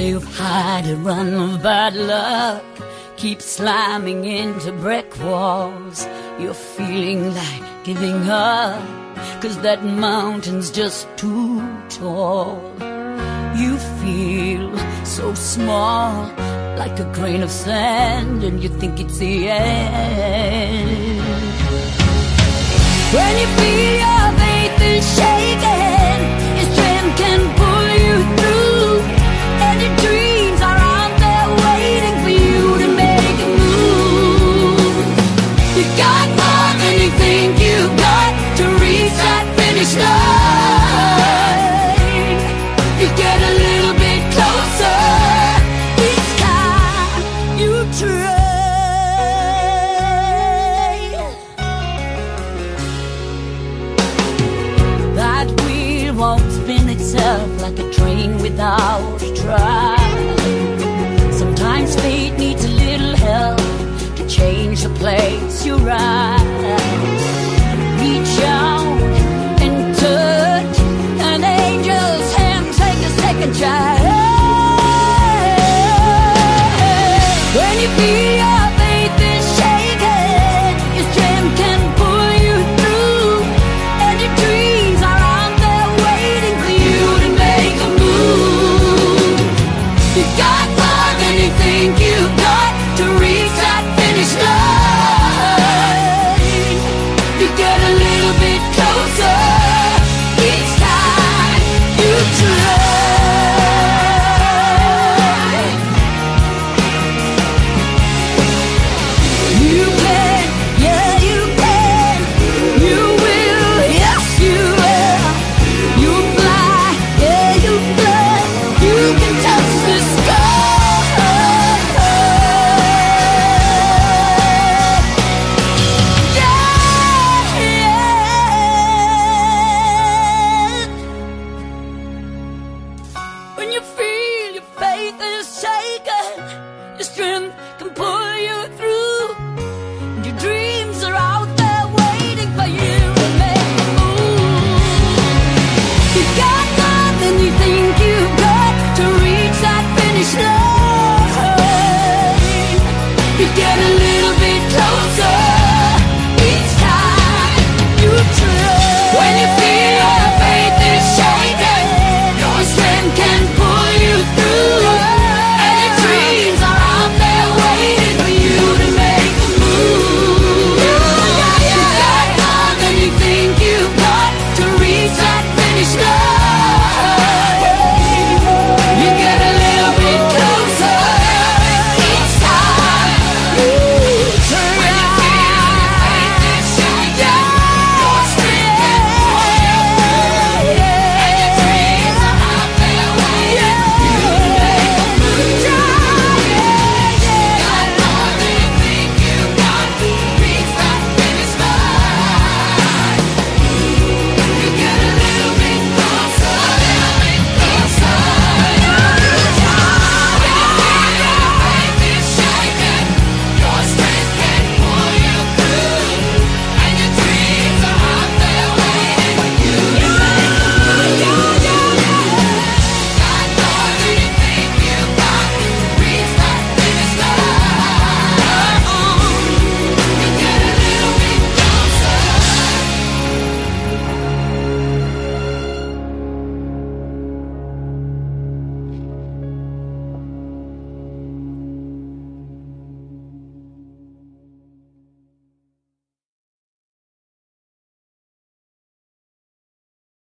you've had a run of bad luck, keep slamming into brick walls. You're feeling like giving up, 'cause that mountain's just too tall. You feel so small, like a grain of sand, and you think it's the end. When you feel your faith is shaking, your strength can pull you through, and your dreams are out there waiting for you to make a move. You got more than you think you got to reach that finish line. You get a little bit closer each time you try. That wheel won't spin itself like a train without a track. Sometimes fate needs a little help to change the place you're at. Reach out and touch an angel's hand, take a second chance. When you feel your faith is shaken, your strength can pull you through, and your dreams are out there waiting for you to make a move. You got more than you think you got to reach that finish line. You get a little bit closer each time you try. You can, yeah you can, you will, yes you will. You fly, yeah you fly, you can touch the sky. Yeah, yeah. When you feel your faith is shaken, your strength